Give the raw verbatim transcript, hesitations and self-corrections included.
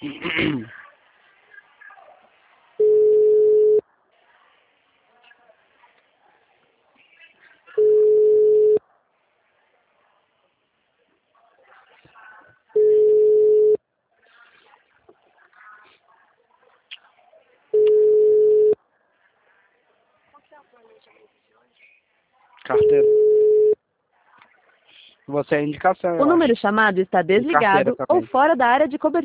Carteira. Você é indicação, eu O número acho. chamado está E carteira desligado ou também. fora da área de cobertura.